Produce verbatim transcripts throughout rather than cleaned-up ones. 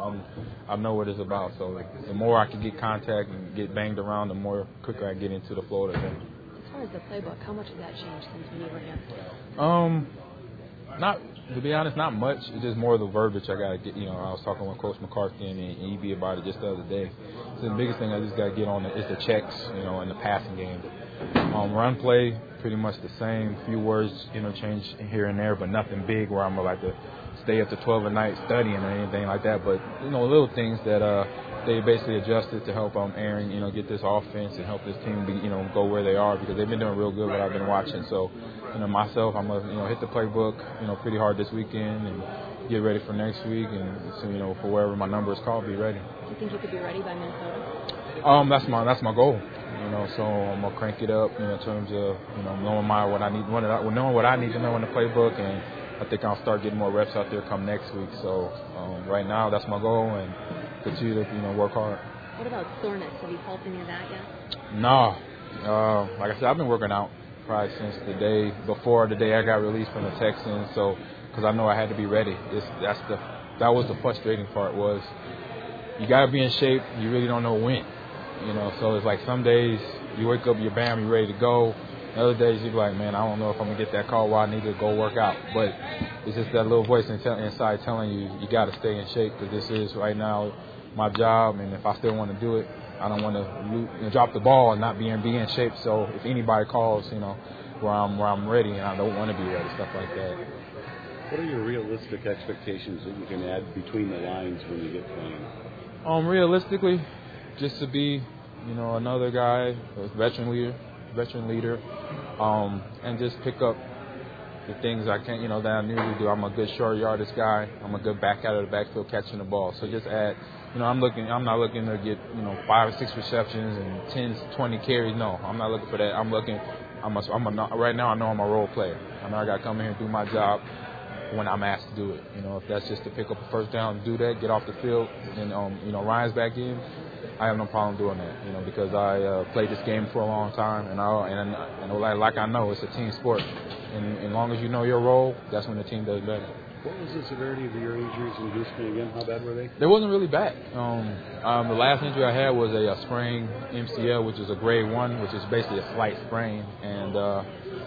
I'm, I know what it's about. So like, the more I can get contact and get banged around, the more quicker I get into the flow of the game. As far as the playbook, how much has that changed since when you were here? Um, not to be honest, not much. It's just more of the verbiage I gotta get. You know, I was talking with Coach McCarthy and E B about it just the other day. So the biggest thing I just gotta get on is the checks, you know, and the passing game. Um, run play, pretty much the same. Few words interchange here and there, but nothing big where I'm like to stay up to twelve at night studying or anything like that. But you know, little things that uh they basically adjusted to help um Aaron, you know, get this offense and help this team be, you know, go where they are because they've been doing real good what I've been watching. So, you know, myself, I'm gonna, you know, hit the playbook, you know, pretty hard this weekend and get ready for next week and so, you know, for wherever my number is called, be ready. Do you think you could be ready by Minnesota? Um, that's my that's my goal. You know, so I'm gonna crank it up, you know, in terms of, you know, knowing my what I need, knowing what I need to know in the playbook, and I think I'll start getting more reps out there come next week. So um, right now, that's my goal, and continue to, you know, work hard. What about soreness? Have you felt any of that yet? No, uh, like I said, I've been working out probably since the day before the day I got released from the Texans. So because I know I had to be ready. It's, that's the that was the frustrating part was you got to be in shape. You really don't know when. You know, so it's like some days you wake up, you're bam, you're ready to go. Other days you're like, man, I don't know if I'm going to get that call where I need to go work out. But it's just that little voice inside telling you, you got to stay in shape because this is right now my job. And if I still want to do it, I don't want to you know, drop the ball and not be in, be in shape. So if anybody calls, you know, where I'm, where I'm ready and I don't want to be ready, stuff like that. What are your realistic expectations that you can add between the lines when you get playing? Um, realistically, just to be, you know, another guy, a veteran leader, veteran leader, um, and just pick up the things I can't, you know, that I usually do. I'm a good short yardage guy. I'm a good back out of the backfield catching the ball. So just add, you know, I'm looking, I'm not looking to get, you know, five or six receptions and ten, twenty carries. No, I'm not looking for that. I'm looking, I'm a, I'm a, right now I know I'm a role player. I know I got to come in here and do my job when I'm asked to do it. You know, if that's just to pick up a first down, do that, get off the field, and, um, you know, Ryan's back in. I have no problem doing that, you know, because I uh, played this game for a long time, and I and, and like, like I know, it's a team sport, and as long as you know your role, that's when the team does better. What was the severity of your injuries in Houston again? How bad were they? They wasn't really bad. Um, um, the last injury I had was a, a sprained M C L, which is a grade one, which is basically a slight sprain, and uh,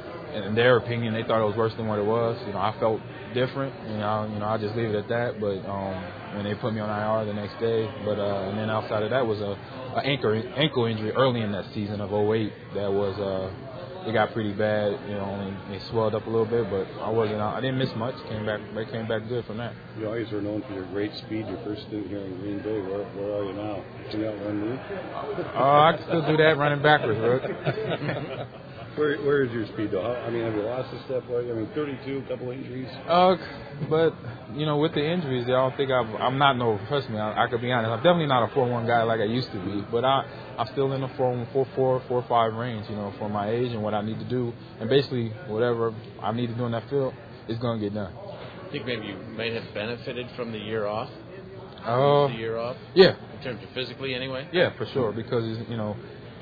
in their opinion, they thought it was worse than what it was. You know, I felt different, you know, you know, I just leave it at that. But um, when they put me on I R the next day, but uh, and then outside of that was a, a ankle ankle injury early in that season of oh eight that was uh, it got pretty bad, you know, and it swelled up a little bit. But I wasn't, I didn't miss much. Came back, they came back good from that. You always were known for your great speed. Your first stint here in Green Bay. Where, where are you now? Can you outrun me? Oh, uh, I can still do that running backwards, Rook. Where, where is your speed, though? I mean, have you lost a step? I mean, thirty-two, a couple injuries. Uh, but, you know, with the injuries, I don't think I've, I'm not no, trust me, I, I could be honest. I'm definitely not a four one guy like I used to be. But I, I'm still in the four four, four five range, you know, for my age and what I need to do. And basically, whatever I need to do in that field is going to get done. I think maybe you may have benefited from the year off. Uh, the year off? Yeah. In terms of physically, anyway? Yeah, for sure. Because, you know,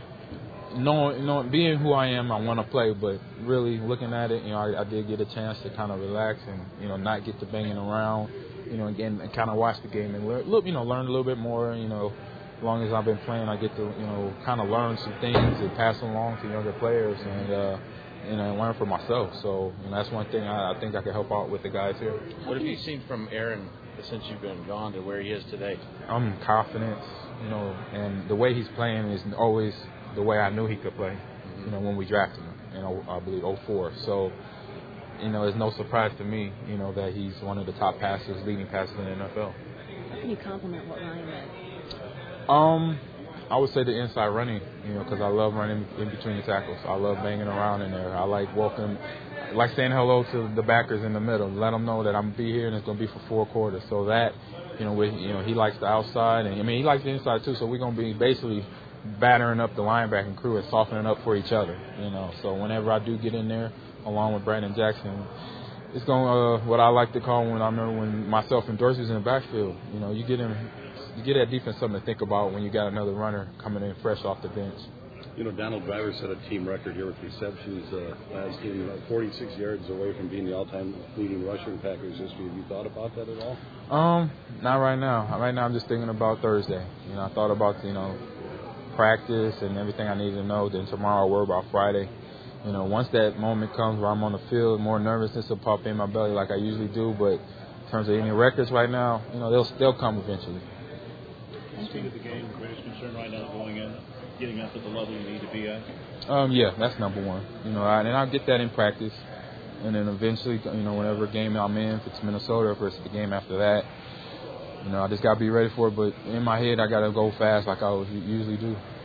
Knowing, knowing, being who I am, I want to play, but really looking at it, you know, I, I did get a chance to kind of relax and, you know, not get to banging around, you know, again, and kind of watch the game and, learn, look, you know, learn a little bit more, you know, as long as I've been playing, I get to, you know, kind of learn some things and pass them along to younger players and, uh, you know, learn for myself. So, you know, that's one thing I, I think I can help out with the guys here. What have you seen from Aaron since you've been gone to where he is today? I'm confident, you know, and the way he's playing is always the way I knew he could play, you know, when we drafted him in, I believe, oh four. So, you know, it's no surprise to me, you know, that he's one of the top passers, leading passers in the N F L. How can you compliment what Ryan did? Um, I would say the inside running, you know, because I love running in between the tackles. I love banging around in there. I like walking, I like saying hello to the backers in the middle, let them know that I'm going to be here and it's going to be for four quarters. So that, you know, with, you know, he likes the outside, and I mean, he likes the inside too. So we're going to be basically battering up the linebacking crew and softening up for each other, you know. So whenever I do get in there, along with Brandon Jackson, it's going uh, what I like to call when I remember when myself and Dorsey was in the backfield. You know, you get him, you get that defense something to think about when you got another runner coming in fresh off the bench. You know, Donald Driver set a team record here with receptions uh, last game, uh, forty-six yards away from being the all-time leading rusher in Packers history. Have you thought about that at all? Um, not right now. Right now, I'm just thinking about Thursday. You know, I thought about you know practice and everything I need to know. Then tomorrow, I'll worry about Friday. You know, once that moment comes where I'm on the field, more nervousness will pop in my belly like I usually do. But in terms of any records right now, you know, they'll they'll come eventually. Speed of the game, the greatest concern right now going in, getting up to the level you need to be at? Um, yeah, that's number one. You know, I, and I'll get that in practice. And then eventually, you know, whatever game I'm in, if it's Minnesota or if it's the game after that, you know, I just got to be ready for it. But in my head, I got to go fast like I always usually do.